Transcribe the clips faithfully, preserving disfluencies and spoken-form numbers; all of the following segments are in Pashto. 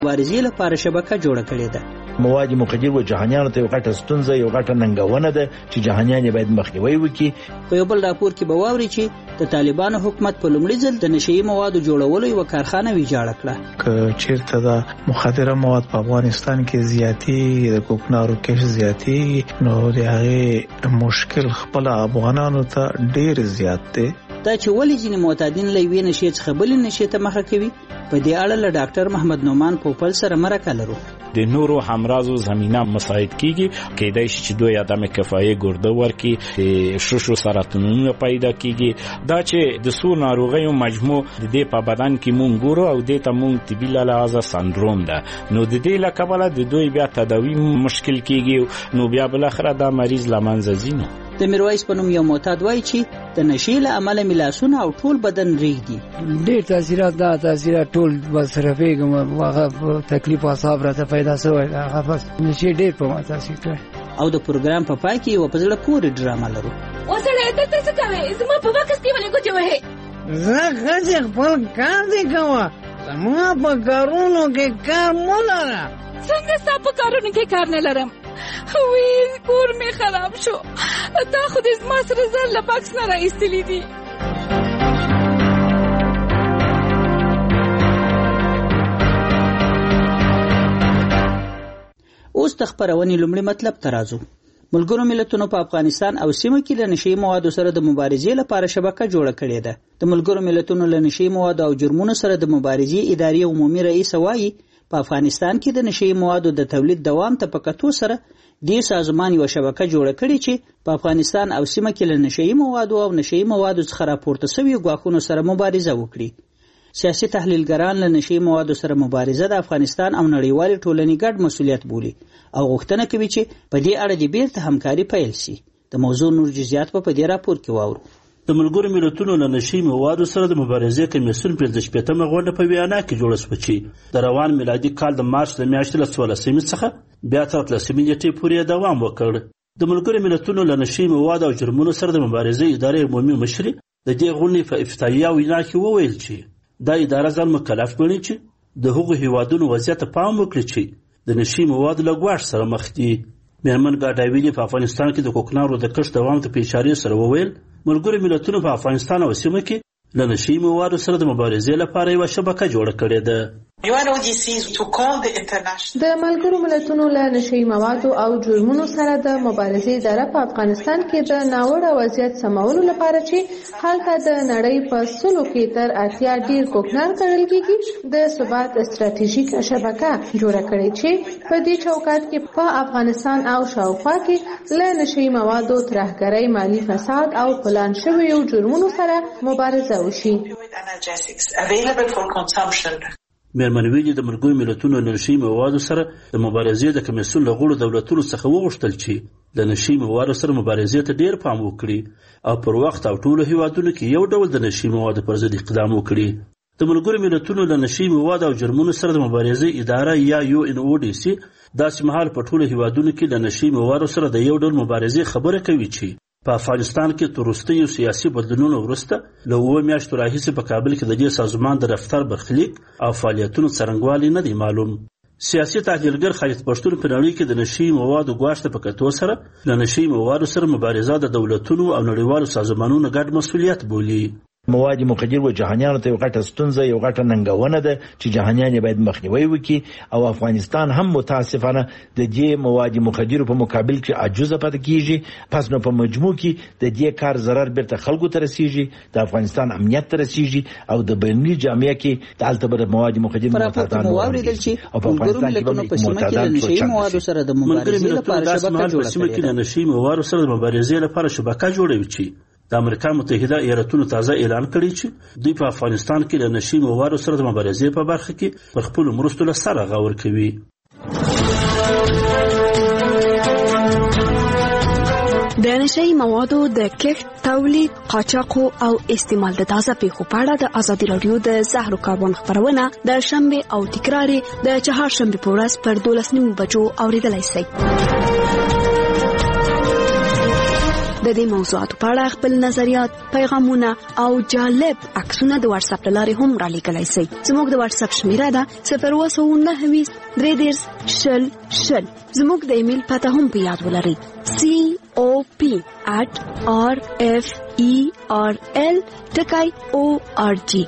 مبارزې لپاره شبکه جوړه کړې ده. مواد مخدر و جهانیانو ته یو غټه ستونزه یو غټه ننګونه ده چې جهانیان باید مخنیوي وکړي. په یو بل راپور کې به واوري چې د طالبانو حکومت په لومړي ځل د نشئی موادو جوړولو یو کارخانه ویجاړه کړه. که چیرته د مخدره مواد په افغانستان کې زیاتی د کوکنارو کش زیاتی نو د هغه مشکل خپل افغانانو ته ډیر زیات دی. دا چې ولې ځینې معتادین له یوې نشې څخه بلې نشې ته مخه کوي، په دې اړه له ډاکټر محمد نومان پوپل سره مرکه لرو. د نورو همرازو زمینه مساعد کیږي، کېدای شي چې دوی عدم کفایه ګرده ورکي، شوشو سرطانونه پیدا کیږي. دا چې د څو ناروغیو مجموع د دې په بدن کې مونږ ګورو او د ته مونږ طبي لحاظه سندروم ده، نو د دې لکبله د دوی بیا تداوی مشکل کیږي، نو بیا بل اخره دا مریض لمنځه ځي. د میرویس په نوم یو معتاد وایي چې د نشې له امله ملاسونه او ټول بدن ریږدي. ډېر تاثیرات دا تاثیرات ټول مصرفېږم، هغه تکلیف اعصاب راته پیدا شوی، هغه بس نشې ډېر په ما تاثیر کړی. او د پروګرام په پای کې یوه په زړه پورې ډرامه لرو. وسړی دلته څه کوې؟ زما په بکس کې ولې ګوتې وهې؟ زه ښځې خپل کار دې کوه، زما په کارونو کې کار مه لره. څنګه ستا په کارونو کې کار نه لرم؟ وی کور می خراب شو، دا خو دې زما سره زر له بکس نه راایستلي دي. اوس د خپرونې لومړي مطلب ته راځو. ملګرو ملتونو په افغانستان او سیمه کې له نشئی موادو سره د مبارزې لپاره شبکه جوړه کړې ده. د ملګرو ملتونو له نشئی موادو او جرمونو سره د مبارزې ادارې عمومي رئیس وایي په افغانستان کې د نشئی موادو د تولید دوام ته په کتو سره دې سازمان یو شبکه جوړه کړې چې په افغانستان او سیمه کې له نشئی موادو او نشئی موادو څخه راپورته شوي ګواښونو سره مبارزه وکړي. سیاسي تحلیلګران له نشئی موادو سره مبارزه د افغانستان او نړیوالې ټولنې ګډ مسؤلیت بولي او غوښتنه کوي چې په دې اړه د بیرته همکاري پیل شي. د موضوع نور جزئیات په دې راپور کې واورو. د ملګرو ملتونو له نشئی موادو سره د مبارزې کمیسیون پنځه شپېتمه غونډه په ویانا کې جوړه شوه چې د روان میلادي کال د مارچ د میاشتې له څوارلسمې څخه بیا تر اتلسمې نیټې پورې دوام وکړ. د ملګرو ملتونو له نشئی موادو او جرمونو سره د مبارزې ادارې عمومي مشري د دې غونډې په افتتاحیه وینا کې وویل چې دا اداره ځان مکلف ګڼي چې د هغو هیوادونو وضعیت ته پام وکړي چې د نشئی موادو له ګواښ سره مخ دي. میرمن ګاډاویلي په افغانستان کې د کوکنارو د کښت دوام ته په اشارې سره وویل ملګرو ملتونو په افغانستان او سیمه کې له نشئی موادو سره د مبارزې لپاره یوه شبکه جوړه کړې ده. د ملګرو ملتونو له نشئی موادو او جرمونو سره د مبارزې اداره په افغانستان کې د ناوړه وضعیت سمولو لپاره چې هلته د نړۍ په سلو کې تر اتیا ډیر کوکنار کرل کېږي د ثبات استراتیژیک شبکه جوړه کړې چې په دې چوکاټ کې په افغانستان او شاوخوا کې له نشئی موادو ترهګرۍ، مالی فساد او پلان شویو جرمونو سره مبارزه وشي. میرمن ویلي د ملګرو ملتونو له نشئی موادو سره د مبارزې د کمیسیون له غړو دولتونو څخه وغوښتل چې د نشئی موادو سره مبارزې ته ډیر پام وکړي او پر وخت او ټولو هیوادونو کې یو ډول د نشئی موادو پر ضد اقدام وکړي. د ملګرو ملتونو له نشئی موادو او جرمونو سره د مبارزې اداره یا یو ان او ډي سي داسې مهال په ټولو هیوادونو کې د نشئی موادو سره د یو ډول مبارزې خبره کوي چې په افغانستان کې تر وروستیو سیاسي بدلونونو وروسته له اووه میاشتو راهیسې په کابل کې د دې سازمان د دفتر برخلیک او فعالیتونو څرنګوالی نه دی معلوم. سیاسي تحلیلګر خالد پښتون په نړۍ کې د نشئی موادو ګواښ ته په کتو سره له نشئی موادو سره مبارزه د دولتونو او نړیوالو سازمانونو ګډ مسؤلیت بولي. مواد مخدر و جهانیانو ته یو غټه ستونزه یو غټه ننګونه ده چې جهانیان باید مخنیوي وکړي او افغانستان هم متاسفانه د دې مواد مخدر په مقابل کې عجوزه پاتې کیږي. پس نو په مجموع کې د دې کار ضرر بیرته خلکو ته رسیږي، د افغانستان امنیت ته رسیږي او د بینالمللي جامعه کې د الته مواد مخدر معتادان واوریدل چې او په افغانستان کې په سیمه کې د نشئی موادو سره د مبارزې لپاره شبکه جوړه کړې ده. نشئی موادو سره د مبارزې لپاره شبکه جوړوي چې د امریکا متحده ایالاتونو تازه اعلان کړی چې دوی په افغانستان کې د نشئی موادو سره د مبارزې په برخه کې پر خپلو مرستو له سره غور کوي. د نشئی موادو د کښت، تولید، قاچاق او استعمال د تازه پیښو په اړه د ازادي راډیو د زهرو کاروان خبرونه د شنبه او تکرار د چهارشنبه په ورځ پر دولس نیمو بجو اوریدلای شئ. د دې موضوعاتو په اړه خپل نظریات، پیغامونه او جالب عکسونه د واتس اپ لارې هم را لیکلای شئ. زموږ د واتس اپ شمیره ده صفر اووه سوه نهه ویشت درې دېرش شل شل. زموږ د ایمیل پته هم په یاد ولرئ سی او پی at r f e r l ټکی او ار جی.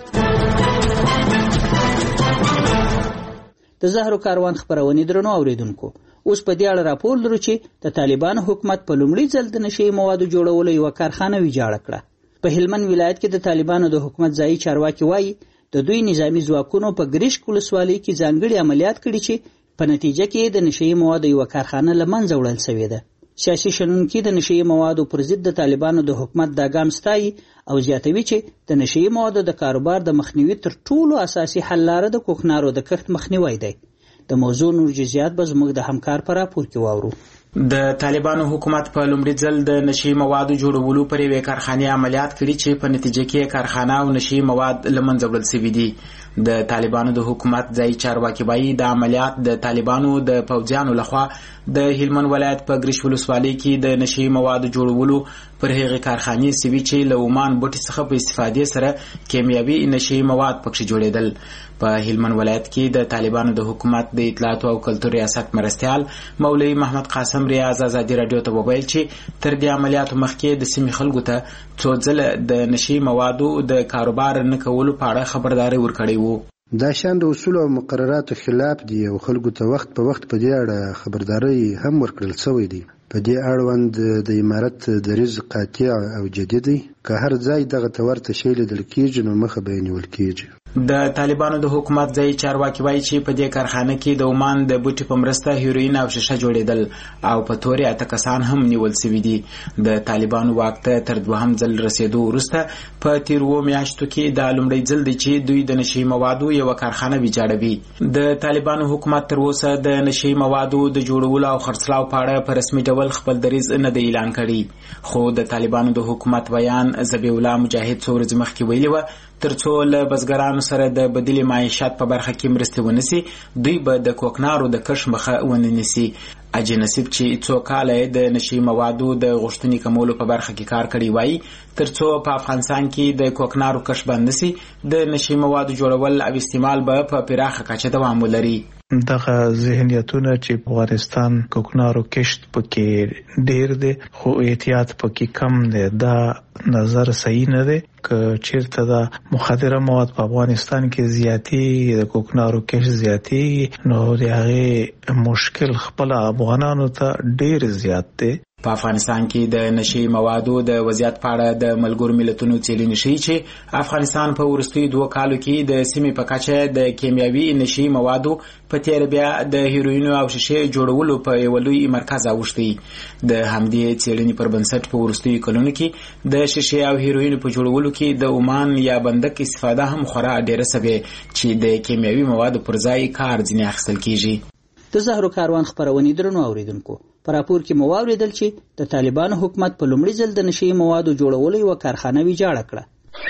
د زهرو کاروان خبرونه درنو اوریدونکو، اوس په دې اړه راپور لرو چې د طالبانو حکومت په لومړي ځل د نشي موادو جوړولو یو کارخانه ویجاړه کړه. په هلمند ولایت کې د طالبانو د حکومت ځایي چارواکي وایي د دوی نظامی ځواکونو په ګریشک ولسوالۍ کې ځانګړي عملیات کړي چې په نتیجه کې د نشي موادو یو کارخانه له منځه وړل شوې ده. سیاسي شنونکي د نشي موادو پر ضد د طالبانو د حکومت دا ګام ستایي او زیاتوي چې د نشي موادو د کاروبار د مخنیوي تر ټولو اساسي حل لاره د کوکنارو د کښت مخنیوي دی. د موضوع نور جزئیات به زموږ د همکار پر راپور کې واورو. د طالبانو حکومت په لومړي ځل د نشي موادو جوړولو پر یوې کارخانې عملیات کړي چې په نتیجه کې کارخانه او نشي مواد له منځه وړل شوي دي. د طالبانو د حکومت ځایي چارواکي وایي د عملیات د طالبانو د پوځیانو لخوا د هلمند ولایت په ګریش ولسوالۍ کې د نشي موادو جوړولو پر هغې کارخانې سوي چې له عمان بوټي څخه په استفادې سره کیمیاوي نشي مواد پکښې جوړېدل. په هلمند ولایت کې د طالبانو د حکومت د اطلاعاتو او کلتور ریاست مرستیال مولوي محمد قاسم ریاض ازادي رادیو ته وویل چې تر دې عملیاتو مخکې د سیمې خلکو ته څو ځله د نشي موادو د کاروبار نه کولو په اړه خبرداری ورکړی وو. دا شان د اصول او مقرراتو خلاف دي او خلکو ته وخت په وخت په دې اړه خبرداری هم ورکړل شوی دی. په دې اړوند د امارت دریځ قاطع او جدي دی که هر ځای دغه ته ورته شی لیدل کېږي نو مخه به یې نیول کېږي. د طالبانو د حکومت ځایي چارواکي وایي چې په دې کارخانه کې د عمان د بوټي په مرسته هیروین او شیشه جوړېدل او په تورې اته کسان هم نیول شوي دي. د طالبانو واک ته تر دوهم ځل رسېدو وروسته په تېرو میاشتو کې دا لومړی ځل دی چې دوی د نشي موادو یوه کارخانه ویجاړوي. د طالبانو حکومت تر اوسه د نشي موادو د جوړولو او خرڅلاو په اړه په رسمي ډول خپل دریځ نه دی اعلان کړی، خو د طالبانو د حکومت بیان ذبیح الله مجاهد څو ورځې مخکې ویلي وه ترڅو له بزګرانو سره د بدیل معیشت په برخه کې مرستې ونیسي دوی به د کوکنارو د کښت مخه ونه نیسي. اجي نصیب چې څو کاله د نشي موادو د غوښتنې کمولو په برخه کې کار کړی وایي ترڅو په افغانستان کې د کوکنارو کښت بند نشي د نشي موادو جوړول او استعمال به په پراخه کچه دوام ولري. دغه ذهنیتونه چې افغانستان کوکنارو کښت پکې ډیر دی خو احتیاط پکې کم دی، دا نظر صحیح نه دی. که چیرته دا مخدره مواد په افغانستان کې زیاتی د کوکنارو کښت زیاتی نو د هغې مشکل خپل افغانانو ته ډیر زیات دی. په افغانستان کې د نشي موادو د وضعیت په اړه د ملګرو ملتونو څېړنې ښیي چې افغانستان په وروستیو دوه کالو کې د سیمې په کچه د کیمیاوي نشي موادو په تېره بیا د هیروینو او شیشې جوړولو په یوه لوی مرکز اوښتی. د همدې څېړنې پر بنسټ په وروستیو کلونو کې د شیشې او هیروینو په جوړولو کې د عمان یا بندک استفاده هم خورا ډېره شوې چې د کیمیاوي موادو پر ځای کار ځینې اخیستل کېږي. د زهرو کاروان خبرونه درنو اوریدونکو، په راپور کې مو واوریدل چې د طالبانو حکومت په لومړي ځل د نشي موادو جوړولو یوه کارخانه ویجاړه کړه.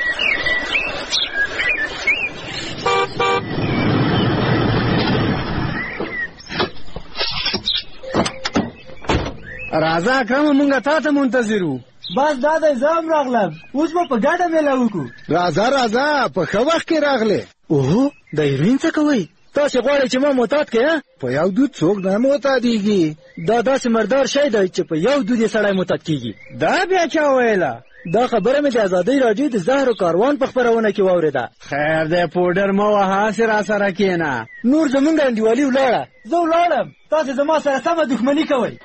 راځه اکرم مونږه تا ته منتظر وو. بس دا د زام راغلم، اوس به په ګډه میله وکړو. راځه راځه په ښه وخت کې راغلې. اوهو د هیروین څه کوئ؟ تاسې غواړئ چې ما معتاد کړې؟ په یو دود څوک نه معتادېږي. دا داسې مردار شی دی چې په یو دود یې سړی معتاد کېږي. دا بیا چا ویله؟ دا خبره مې د ازادۍ راډیو د زهرو کاروان په خپرونه کې واورېده. خیر دی پوډر مه وهه، هسې را سره کښېنه. نور زمونږ انډیوالي ولاړه، زه ولاړم، تاسې زما سره سمه دښمني کوئ.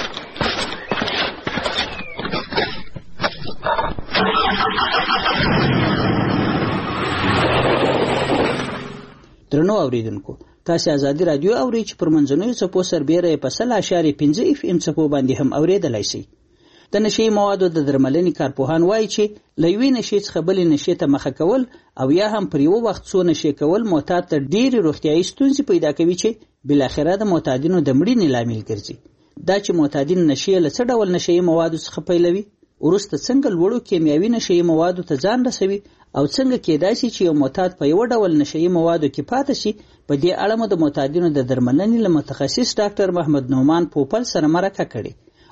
درنو اوریدونکو، تاسې ازادي رادیو اورئ چې پر منځنیو څپو سربیره یې په سل اشاریه پنځه اف ام څپو باندې هم اورېدلی شئ. د نشي موادو د درملنې کارپوهان وایي چې له یوې نشې څخه بلې نشې ته مخه کول او یا هم پر یوه وخت څو نشې کول معتاد ته ډېرې روغتیایي ستونزې پیدا کوي چې بالاخره د معتادینو د مړینې لامل ګرځي. دا چې معتادین نشې له څه ډول نشهیي موادو څخه پیلوي، وروسته څنګه لوړو کیمیاوي نشهیي موادو ته ځان رسوي او څنګه کېدای شي چې یو معتاد په یو ډول نشهیي موادو کې پاتې شي، په دې اړه مو د معتادینو د درملنې له متخصص ډاکټر محمد نعمان پوپل سره مرکه کړې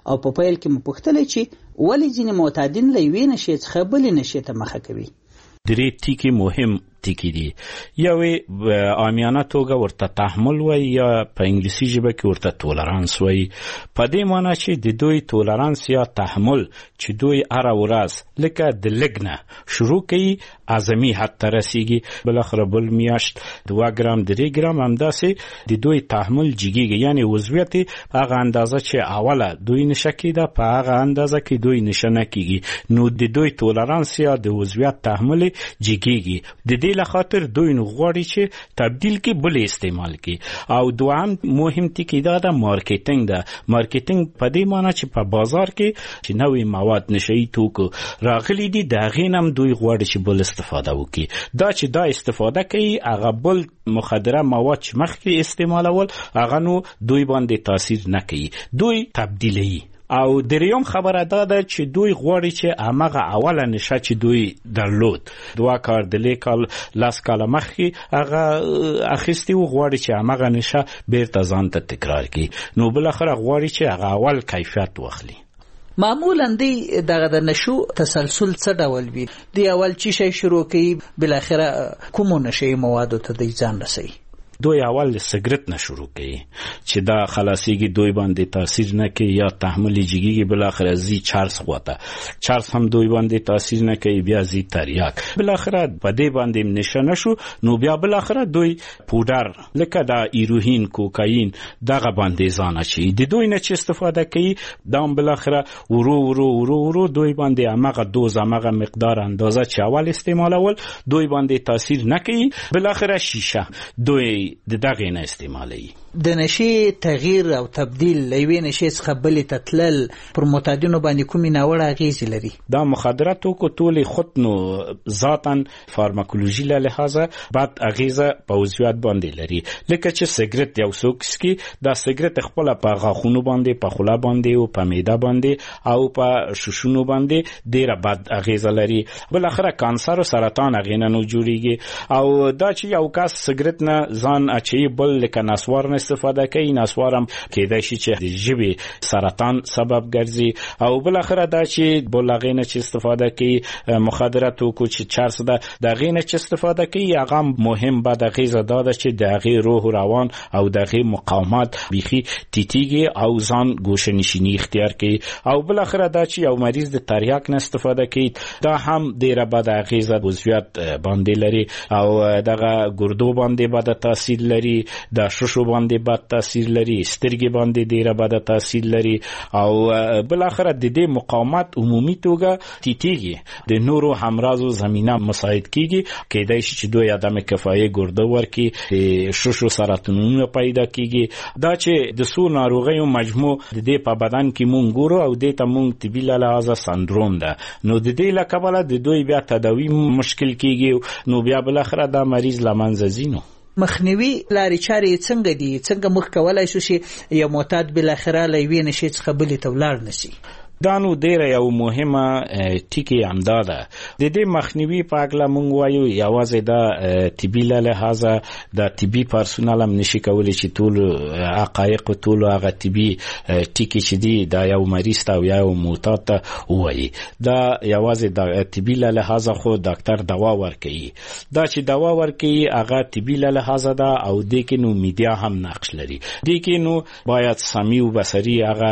او په پیل کې مو پوښتلی چې ولې ځینې معتادین له یوې نشې څخه بلې نشې ته مخه کوي. درې ټکي مهم ټکي دي. یوې عامیانه توګه ورته تحمل وایي یا په انګلیسي ژبه کې ورته تولرانس وایي. په دې معنی چې د دوی تولرانس یا تحمل چې دوی هره ورځ لکه د لږ نه شروع کوي اعظمي حد ته رسیږي، بالاخره بل میاشت دوه ګرام درې ګرام همداسې د دوی تحمل جګیږي، یعنی عضویت هغه اندازه چې اوله دوی نشه کېده په هغه اندازه کې دوی نشه نه کېږي، نو د دوی تولرانس یا د عضویت تحمل جګیږي. د دې لخاطر دوی نو غواړي چې تبدیل کې بل استعمال کې. او دوام مهم ټکی دا ده مارکیټینګ ده. مارکیټینګ په دې معنی چې په بازار کې چې نوې مواد نشئی توکو راغلي دي د هغې نه هم دوی غواړي چې بل استفاده وکړي. دا چې دا استفاده کوي هغه بل مخدره مواد چې مخکې استعمالول هغه نو دوی باندې تاثیر نه کوي، دوی تبدیلوي. او دریم خبره دا ده چې دوی غواړي چې همغه اوله نشه چې دوی درلود دوه کار د لیکال لاس کاله مخکې هغه اخیستي و، غواړي چې همغه نشه بیرته ځان ته تکرار کړي، نو بالاخره غواړي چې هغه اول کیفیت واخلي. معمولا دی دغه د نشو تسلسل څه ډول وي؟ دی اول چې شي شروع کوي بالاخره کومو نشي موادو ته د ځان رسي؟ دوی اول سیګریټ نه شروع کوي چې دا خلاصيږي دوی باندې تاثیر نه کوي یا تحمل جګیږي، بالاخره زی چارلز خواته چارلز هم دوی باندې تاثیر نه کوي، بیا زی تریاک، بالاخره په دې باندې نشه نشو، نو بیا بالاخره دوی پودر لکه دا ایروهین کوکاین دغه باندې ځان اچي. د دوی نه چې استفاده کوي دا بالاخره ورو ورو ورو ورو دوی باندې هغه دوز هغه مقدار اندازه چې اول استعمالول دوی باندې تاثیر نه کوي، بالاخره شیشه دوی د دغه نه استعمالي. د نشي تغییر او تبدیل لوي نشي څخه بلې تتلل پر معتادینو باندې کومې ناوړه اغیزې لري؟ دا مخدراتو کو ټول خود نو ذاتاً فارماکولوژي له لحاظه بد اغیزه په عضویت باندې لري. لکه چې سیګریټ یو څوک سکي، دا سیګریټ خپل په غاښونو باندې په خوله باندې او په معده باندې او په شوشونو باندې ډیره بد اغیزه لري، بالاخره کانسر او سرطان اغینه نو جوړیږي. او دا چې یو کس سیګریټ نه ځان اچي بل لکه نسوار نه استفاده کوي، نسوارم کېدای شي چې د ژبې سرطان سبب ګرځي. او بالاخره دا چې بلغې نه چې استفاده کوي مخدراتو کو چې چارس ده د غې نه چې استفاده کوي هغه مهم بد اغیزه ده چې د هغې روح روان او د هغې مقاومت بيخي ټیټیږي او ځان ګوښه‌نشیني اختیار کوي. او بالاخره دا چې یو مریض د تریاک نه استفاده کوي دا هم ډیره بد اغیزه عضویت باندې لري او دغه ګردو باندې بد تاثیر لري، د شوشو باندې بد تاثیر لري، سترګې باندې ډیره بد تاثیر لري. او بالاخره د دې مقاومت عمومي توګه ټیټیږي، د نورو همرازو زمينه مساعد کیږي، کېدای شي چې دوی عدم کفایه ګرده ورکي، شوشو سرطانونه پیدا کیږي. دا چې د څو ناروغیو مجموع د دې په بدن کې مونږ ګورو او د ته مونږ طبي لحاظه سندروم ده، نو د دې لکبله د دوی بیا تداوی مشکل کیږي، نو بیا بالاخره دا مریض لمنځه ځینو. مخنیوي لارې چارې څنګه دي؟ څنګه مخ کولای شو چې یو معتاد بالاخره له یوې نشي څخه بلې ته ولاړ نشي؟ دا نو ډیره یو مهمه ټکی همدا ده. د دې مخنیوي په اړه مونږ وایو یوازې دا طبي له لحاظه د طبي پرسونل هم نشي کولی چې ټول حقایق ټول هغه طبي ټکی چې دی دا یو مریض ته یا یو معتاد ته وایي. دا یوازې د طبي له لحاظه خو ډاکټر دوا ورکوي. دا چې دوا ورکوي هغه طبي له لحاظه ده او د کې نو میډیا هم نقش لري. د کې نو باید سمي او بصري هغه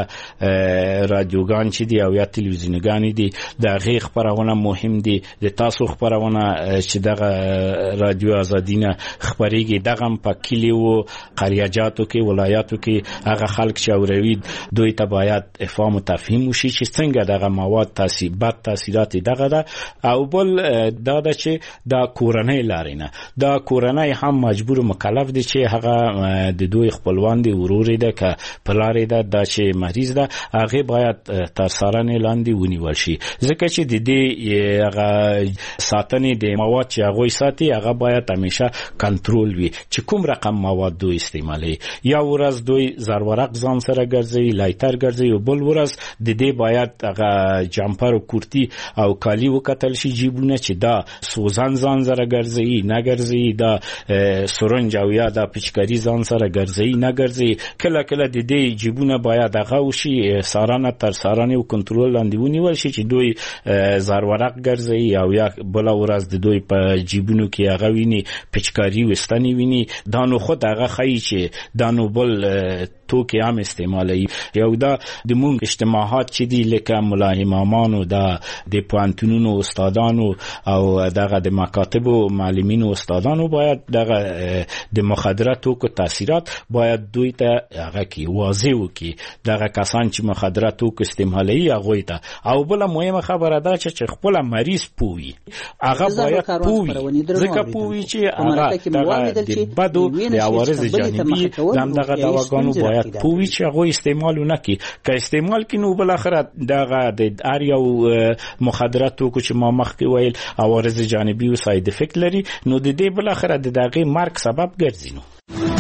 رادیوګان چې دی او یا تلویزیونګان دي د هغې خبرونه مهم دي. د تاسو خبرونه چې دغه رادیو ازادینه خبرېږي دغه په کلیو قریاجاتو کې ولایاتو کې هغه خلک چې اوروي دوی ته باید افهام او تفهیم وشي چې څنګه دغه مواد تاثیر بد تاثیرات دغه ده. او بل دا ده چې دا کورنۍ لارې نه دا کورنۍ هم مجبور مکلف دي چې هغه د دوی خپلوان دي ورور ده که پلار ده دا چې مریض ده هغه باید تر څارنې لاندې ونیول شي، ځکه چې د دې هغه ساتنې د مواد چې هغوی ساتي هغه باید همیشه کنټرول وي چې کوم رقم مواد دوی استعمالوي. یا ورځ دوی زرورق ځان سره ګرځوي، لایتر ګرځوي، او بل ورځ د دې باید هغه جمپر او کورتي او کالي وکتل شي جیبونه چې دا سوزن ځان سره ګرځوي نه ګرځوي، دا سرنج او یا دا پچکاري ځان سره ګرځوي نه ګرځوي. کله کله د دې جیبونه باید هغه وشي څارنه تر څارنې او کنټرول لاندې ونیول شي چې دوی زرورق ګرځوي او یا بل ورځ د دوی په جیبونو کې هغه ویني پچکاري وستنی ویني. دا نو خود هغه خی چې دا نو بل توکي هم استعمالوي. یو دا د مونږ اجتماعات چې دي لکه ملا امامانو، دا د پوهنتونونو استادانو او دغه د مکاتبو معلمینو استادانو باید دغه د مخدره توکو تاثیرات باید دوی ته هغه کې واضح وکړي، دغه کسان چې مخدره توکو استعمالوي هغوی ته. او بل مهمه خبره ده چې خپل مریض پوي هغه باید پوي، ځکه پوي چې هغه د بدو د عوارض جانبي دغه دواګانو باید پوي چې هغه استعمال نه کړي. که استعمال کړي نو بل اخر دغه د هر یو مخدره توکو چې ما مخکې ویل عوارض جانبي او ساید افیکټ لري، نو د دې بل اخر د دغه مرګ سبب ګرځي. نو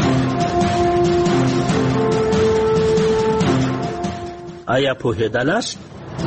آیا پوهېدلاست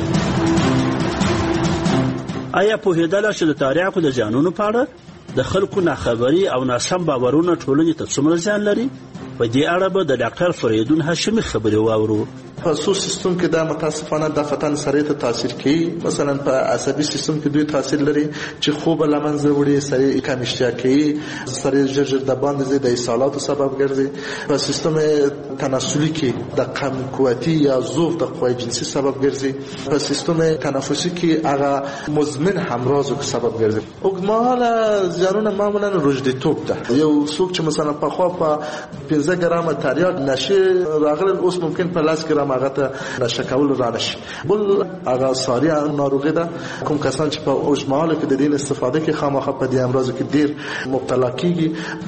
آیا پوهېدلاست چې د تاریخو د ځانونو په اړه د خلکو ناخبري او ناسم باورونه ټولنې ته څومره زیان لري؟ په دې اړه به د ډاکټر فریدون هاشمي خبرې واورو. په سو سیستم کې دا متاسفانه د فتن سره ته تاثیر کوي. مثلا په عصبي سیستم کې دوی تاثیر لري چې خوب لمنځه وړي، سره کم اشتها کوي، سره ژر ژر د باندې د اصالاتو سبب ګرځي. په سیستم تناسلي کې د کم قوتي یا ضعف د قوی جنسي سبب ګرځي. په سیستم تنفسي کې هغه مزمن همراز او سبب ګرځي. اوګماله زیانونه معمولا روجديتوب ده. یو څوک چې مثلا په خوا په پنځه ګرام تریاک نشه راغل، اوس ممکن په لاس ګرام هغه ته نشه کول را نشي. بل هغه ساري ناروغي ده. کوم کسان چې په اوجماله کې د دین استفاده کې خامخا په دې امراض کې ډیر مبتلا کیږي.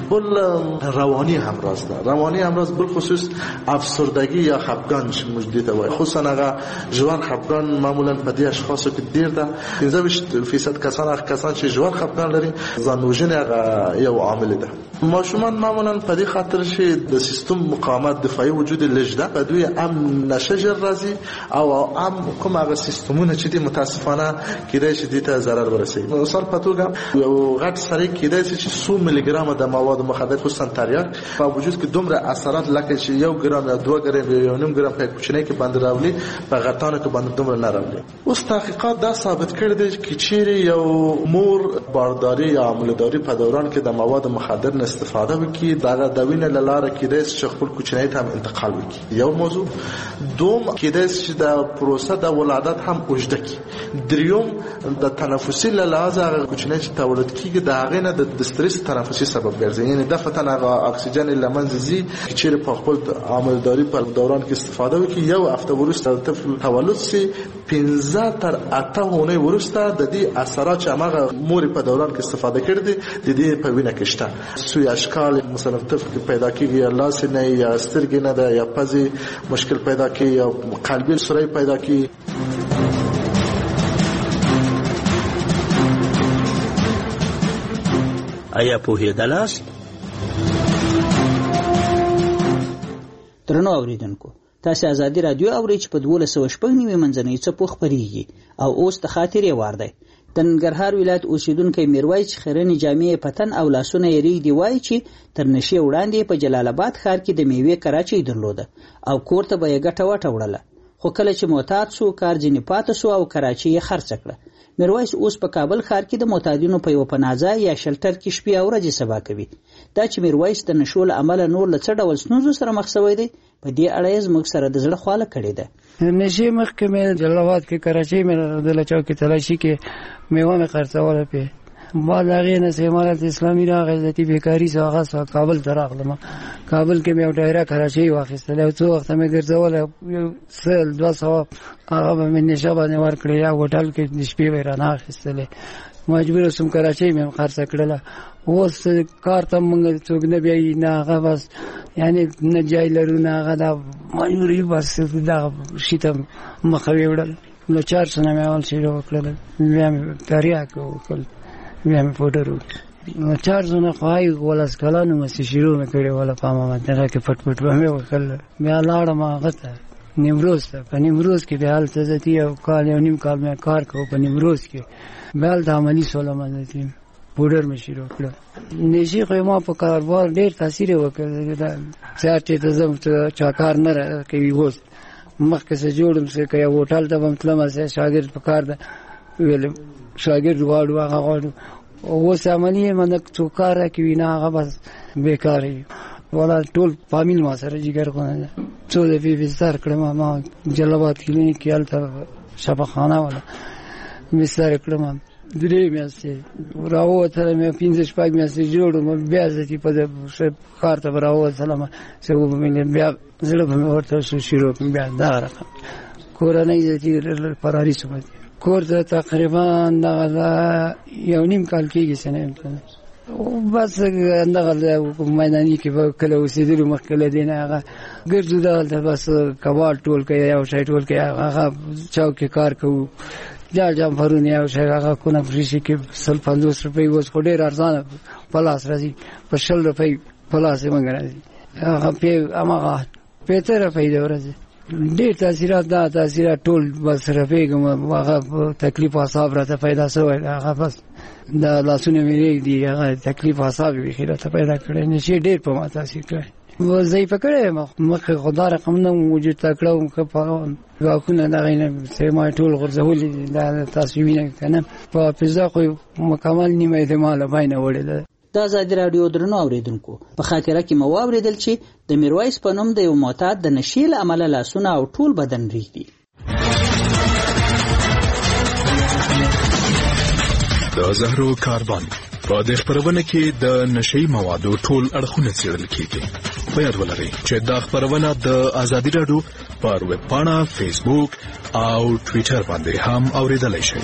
بل رواني امراض ده. رواني امراض بل خصوص افسردگی یا خفګان چې موجود وي، خصوصا هغه ژور خفګان معمولا په دې اشخاصو کې ډیر ده. پنځه ویشت فیصد کسان هغه کسان چې ژور خفګان لري ځانوژنه هغه یو عامل ده. ماشومان معمولا په دې خاطر چې د سیستم مقاومت دفاعي وجود لږ ده، دوی هم نشه ژر راځي او هم کوم هغه سیستمونه چې د متاسفانه کېدای شي د ته ضرر ورسوي. مثال په توګه یو غټ سړی کېدای شي چې څو ملي ګرام د مواد مخدر خصوصا تریاک په وجود کې دومره اثرات لکه چې یو ګرام یا دوه ګرام یا یو نیم ګرام په کوچنۍ کې باندې راولي، په غټانو کې باندې دومره نه راولي. اوس تحقیقات دا ثابت کړي دي چې چیرې یو مور بارداری یا عملداری په دوران کې د مواد مخدر نه استفاده وکړي، دا د وینې له لارې کېدای شي خپل کوچنۍ ته هم انتقال وکړي. یو موضوع. دوم کېدای شي د پروسه د ولادت هم اوږده کړي. دریوم د تنفسي له لحاظه هغه کوچنۍ چې تولد کېږي د هغې نه د استرس تنفسي سبب ګرځي، یعنې دفعتاً هغه اکسیجن له منځه ځي چې چیرې په خپل عملداري په دوران کې استفاده وکړي. یو هفته وروسته د طفل تولد سي، پنځه تر اته اونۍ وروسته د دې اثرات چې هغه مور په دوران کې استفاده کړي دي د دې په وینه کې شته. سوی اشکال مثلا طفل کې پیدا کېږي، یا لاس نه یا سترګې نه ده یا پزې مشکل پیدا کېږي یا قلبي سوري پیدا کېږي. آیا پوهېدلاست؟ درنو اوریدونکو، تاسو ازادي رادیو اورئ چې په دولس سوه شپږ نوي منځنۍ څپو خپرېږي او اوس د خاطرې وار دی. د ننګرهار ولایت اوسیدونکی میرویس خیرنې جامې پتن او لاسونه یې ریږدي وایي چې تر نشې وړاندې په جلال آباد ښار کې د میوې کراچۍ درلوده او کور ته به یې ګټه وټه وړله، خو کله چې معتاد سو کار ځینې پاته سو او کراچۍ یې خرڅه کړه. میرویس اوس په کابل ښار کې د معتادینو په یوه پناهځای یا شلټر کې شپې او ورځې سبا کوي. دا چې میرویس د نشو له امله نور له څه ډول ستونزو سره مخ شوی دی، په دې اړه یې زموږ سره د زړه خواله کړې ده. نشې مخکې مې جلال آباد کې کراچۍ مې د چوکۍ تلاشي کې میوه مې خرڅوله پې بعد هغې نه امارت اسلامي راغی، ذاتي بیکاري سو هغه سو کابل ته راغلم. کابل کې مې یو ډایره کراچۍ واخیستله، یو څو وخته مې ګرځوله، یو سل دوه سوه هغه به مې نشه باندې ورکړې، یا هوټل کې د شپې به یې رانه اخیستلې. مجبور سم کراچۍ مې خرڅ کړله. اوس کار ته موږ څوک نه بیایي نه هغه بس یعنی نه جای لرو نه هغه دا مجبوري بس دا شي ته مخه وړل. نو چار سنه مې اول شروع وکړل بیا مې تریاک وکړل بیا مې پوډر وکړل. نو چار سنه خوای ولس کلانو مې شروع مې کړې ولا پامه مې دغه کې پټ پټ مې وکړل. بیا لاړم هغه ته نیمروز ته. په نیمروز کې بیا هلته زه یو کال یو نیم کال مې کار کوم په نیمروز کې. بیا هلته عملي سولم زه پوډر مې شروع کړل. نشي خو ما په کاروبار ډېر تاثیر وکړ. سهار چې ته ځم چا کار نه کوي اوس مخکې څه جوړم څه که یو هوټل ته به م تلم څه شاګرد په کار ده ویل شاګرد غواړو هغه غواړو. اوس عملي یم نه څوک کار راکوي نه هغه بس بېکاره وي. والا ټول فامیل ما سره جګر خونه ده. څو دفعې بستر کړم ما جلال کلینیک کې هلته شفاخانه والا بستر کړم درې میاشتې راووتلم مې پنځه شپږ میاشتې جوړم بیا زه چې په ښار ته به راووتلم څه وبه مې بیا زړه به مې ورته شروع کړم بیا دغه رقم کورنۍ زه چې فراري شوم. کور ته تقریبا دغه یو نیم کال کېږي څه نه یم بس دغه میداني کې به کله اوسېدلو مخکې له دې نه هغه ګرځو دغلته بس کباړ ټول کوي یو شی ټول کوي هغه چوک کې کار کوو جا جمپرونه یو شی هغه کونه فریشي کې سل پنځوس روپۍ اوس خو ډېر ارزانه په لاس راځي په شل روپۍ په لاس یې موږ راځي هغه پې هماغه پېته روپۍ د ورځې ډېر تاثیرات دا تاثیرات ټول بس رپېږم هغه تکلیف اعصاب راته پیدا شوی هغه بس دا لاسونه مې رېږدي هغه تکلیف اعصاب یې بیخي راته پیدا کړی نشي ډېر په ما تاثیر کړی ضعیفه کړی یم مخکې خو دا رقم نه وجود تکړه وم ښه په غاښونه دغه یې نه څه ما ټول غورځولي دي دا تاسو وینئ که نه په حافظه خو مکمل نیمه یې د ما له بینه وړې ده. د ازادي راډیو درنو اوریدونکو په خاطره کې مو واورېدل چې د میرویس په نوم د یو معتاد د نشې له امله لاسونه او ټول بدن ریږدي. د زهرو کاروان په دې خبرونه کې د نشې موادو ټول اړخونه څېړل کېږي. په یاد ولرئ چې دا خبرونه د ازادي راډیو پر ویب پاڼه فیسبوک او ټویټر باندې هم اوریدلای شئ.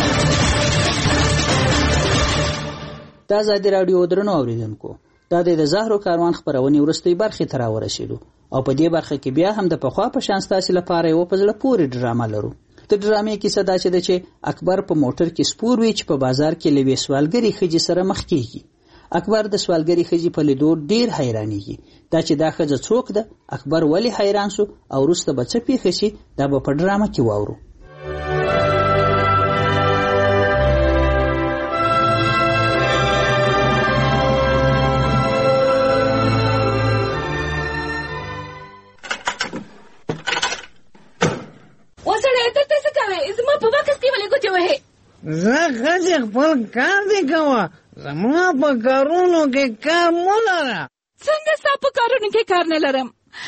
د ازادي راډیو درنو اوریدونکو دا د زهرو کاروان خبرونې وروستۍ برخې ته راورسېدو او په دې برخه کې بیا هم د پخوا په شان ستاسې لپاره یوه په زړه پورې ډرامه لرو. د ډرامې کیسه دا چې ده چې اکبر په موټر کې سپور وي چې په بازار کې له یوې سوالګرې ښځې سره مخ کېږي. اکبر د سوالګرې ښځې په لیدو ډېر حیرانېږي دا چې دا ښځه څوک ده اکبر ولې حیران سو او وروسته به څه پېښه شي دا به په ډرامه کې واورو. زه ښځې خپل کار دې کوه زما په کارونو کې کار مه لره. څنګه ستا په کارونو کې کار نه لرم؟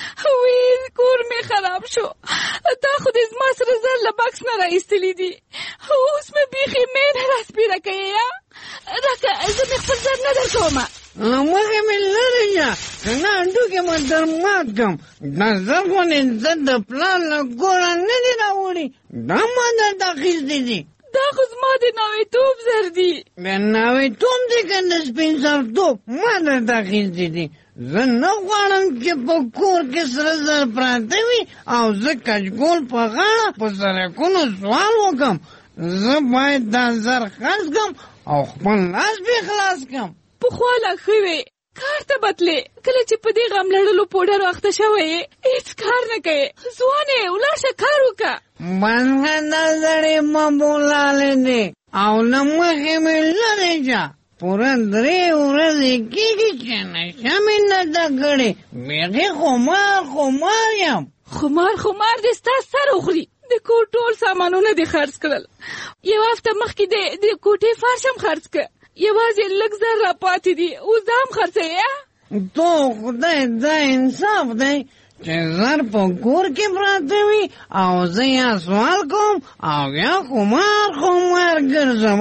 وی کور مې خراب شو تا خو دې زما سره زر له بکس نه را ایستلي دي اوس مې بیخي مینه راسپېره کوې یا راکه زه مې خپل زر نه در کومه مخې مې لرې شه که نه هډوکې مې در مات کړم دا زر خو عزت د پلار له کوره نه دي راوړي دا ما درته اخیستي دي دا خو زما د ناوېتوب زر دي. د ناوېتوب دي که د سپین سرتوب ما درته اخیستي دي. زه نه غواړم چې په کور کې سره زر پراته وي او زه کچکول په غاړه په سړکونو سوال وکړم. زه باید دا زر خرڅ کړم او خپل لاس بې خلاص کړم. پخوا لا ښه وې کار ته بتلې کله چې په دې غم لړلو پوډر اخته شوی یې هېڅ کار نه کوې ځوانې ولاړ شه کار وکړه. بنده دا زړې مه بولالې دی او له مخې مې لرې شه پوره درې ورځې کېږي چې نشه مې نه ده کړې بیخي خمار خمار یم. خمار خمار دې ستا سر وخوري د کور ټول سامانونه دې خرڅ کړل یو هفته مخکې د کوټې فرش هم خرڅ کړه یوازې لږ زر را پاتې دي اوس دا هم خرڅوې. تو خدای دا انصاف دی چې زر په کور کې پراته وي او زه یا سوال کوم او یا خمار خمار ګرځم.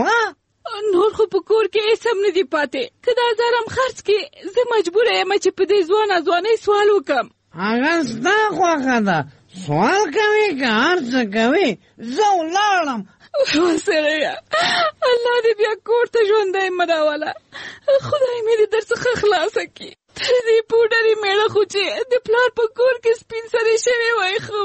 نور خو په کور کې هېڅ هم نه دي پاتې که دا زر هم خرڅ کړې زه مجبوره یم چې په دې ځوانه ځوانۍ سوال وکړم. هغه ستا خوښه ده سوال کوې که هر څه کوې زه ولاړم. وسړیا الله دې بیا کور ته ژوندی مراوله خدای مې دې درڅخه خلاصه کړي تر دې پوډري میړه خو چې د پلار په کور کې سپین سرې شوی وای خو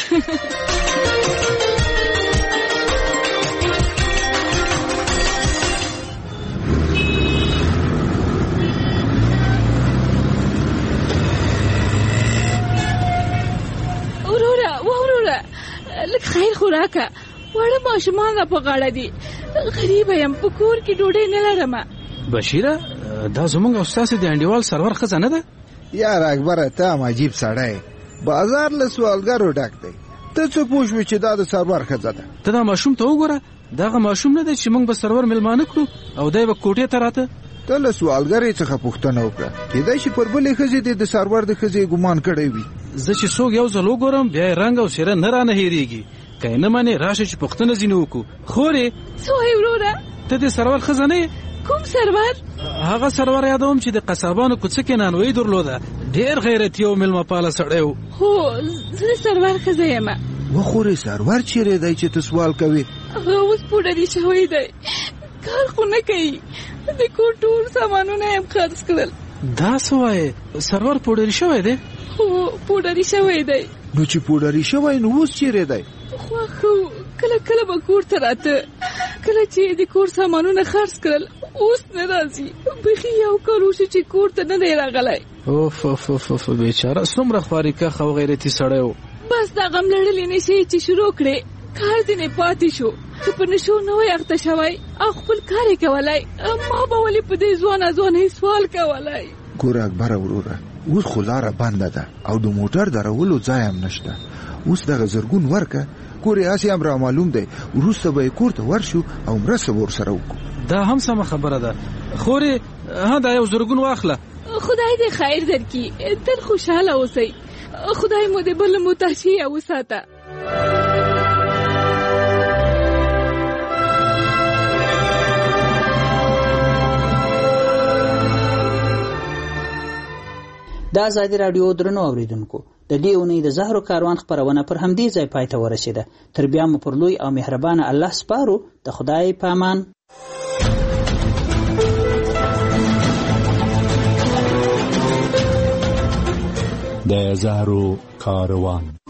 وروره وروره لږ خیر خو راکه واړه ماشومان را په غاړه دي غریبه یم په کور کې ډوډۍ نه لرم بشیره دا زمونږ او ستاسې د انډیوال سرور ښځه نه ده یار اکبره ته هم عجیب سړی بازار له سوالګرو ډک دی ته څه پوه شوې چې دا د سرور ښځه ده ته دا ماشوم ته وګوره دغه ماشوم نه دی چې موږ به سرور میلمانه کړو او دی به کوټې ته راته ته له سوالګرې څخه پوښتنه وکړه کېدای شي پر بلې ښځې دې د سرور د ښځې ګمان کړی وي زه چې څوک یو ځل وګورم بیا یې رنګ او څېره نه رانه هېرېږي که یې نه منې راشه چې پوښتنه ځینې وکړو خورې څه وایې وروره ته د سرور ښځه نه یې کوم سرور هغه سرور یادوم چې د قصابانو کوڅه کې نانوایي درلوده ډېر غیرتي او میلمه پاله سړی و هو زه د سرور ښځه یم وخورې سرور چیرې دی چې ته سوال کوې هغه اوس پوډري شوی دی کار خو نه کوي د کور ټول سامانونه یې خرڅ کړل دا څه وایې سرور پوډري شوی دی هو پوډري شوی دی نو چې پوډري شوی نو اوس چیرې دی خوښ کله کله به کور ته راته کله چې د کور سامانونه خرڅ کړل اوس نه راځي بخي یو کال وشو چې کور ته نه دی راغلی اوف اوف اوف بیچاره څومره خوارېکښ او غیرتي سړی و بس دا غم لړلې نشي چې شروع کړې کار دې نه پاتې شو چې په نشو نه وای اخته شوی او خپل کار یې کولی ما به ولې په دې ځوانه ځوانۍ سوال کولی ګوره اکبره وروره اوس خو لاره بنده ده او د موټر درولو ځای هم نشته اوس دغه زرګون ورکه کور یې هسې هم را معلوم دی وروسته به یې کور ته ورشو او مرسته به ورسره وکړو دا هم سمه خبره ده خورې ها دا یو زرګون واخله خدای دې خیر درکړي تل خوشحاله اوسئ خدای مو دې بل متحشي وساته د ازادي راډیو درنو اوریدونکو د دې اونۍ د زهرو کاروان خپرونه پر همدې ځای پای ته ورسېده تر بیا مو پر لوی او مهربانه الله سپارو د خدای په امان د زهرو کاروان